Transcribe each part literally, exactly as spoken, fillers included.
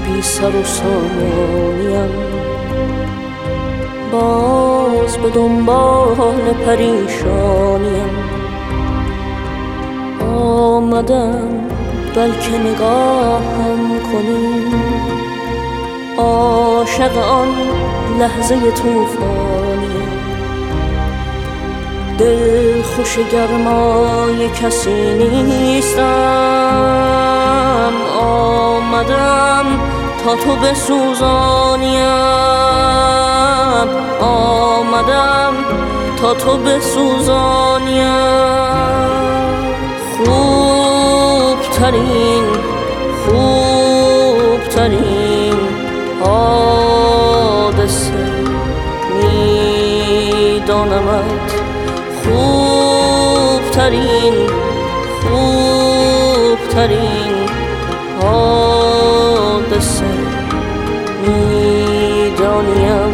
بی سر و سامانیم، باز به دنبال پریشانیم. آمدم بلکه نگاهم کنی، عاشق آن لحظه طوفانیم. دل خوش گرمای کسی نیستم، آمدم تا تو بسوزانیم، آمدم تا تو بسوزانیم. خوبترین خوبترین حادثه میدانمت، خوبترین خوبترین حادثه میدانیم.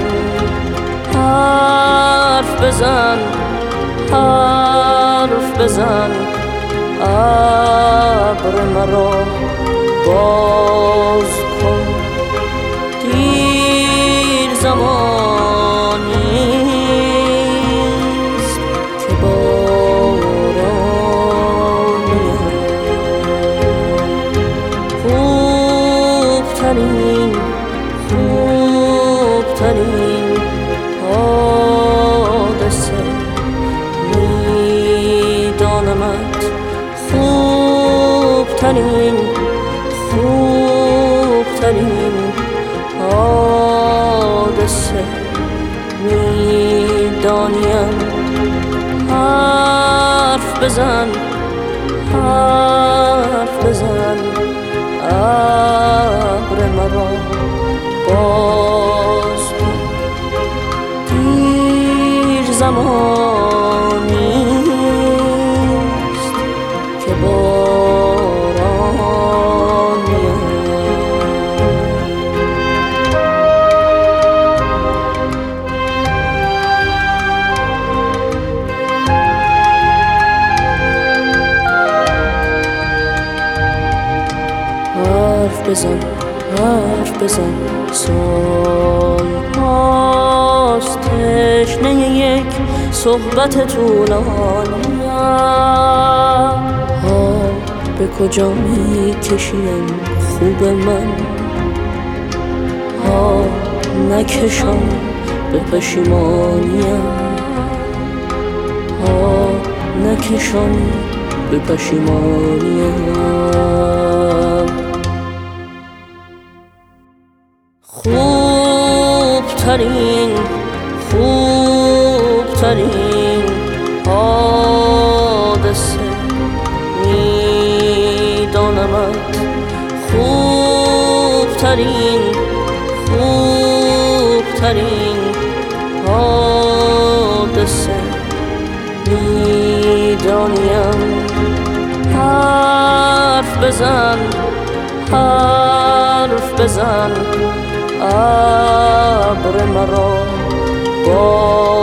حرف بزن حرف بزن، ابر مرا باز کن. دیر زمانیست که بارانیم. خوبترین خوبترین حادثه میدانمت، خوبترین خوبترین حادثه میدانیم. حرف بزن حرف بزن، ابر مرا باز کن. دیر زمانیست که بارانیم. حرف بزن حرف بزن، سال هاست تشنه یک صحبت طولانیم. ها به کجا می کشیم خوب من، ها نکشم به پشیمانیم، ها نکشم به پشیمانیم. خوبترین خوبترین حادثه میدانمت، خوبترین خوبترین حادثه میدانیم. حرف بزن حرف بزن، ابر مرا باز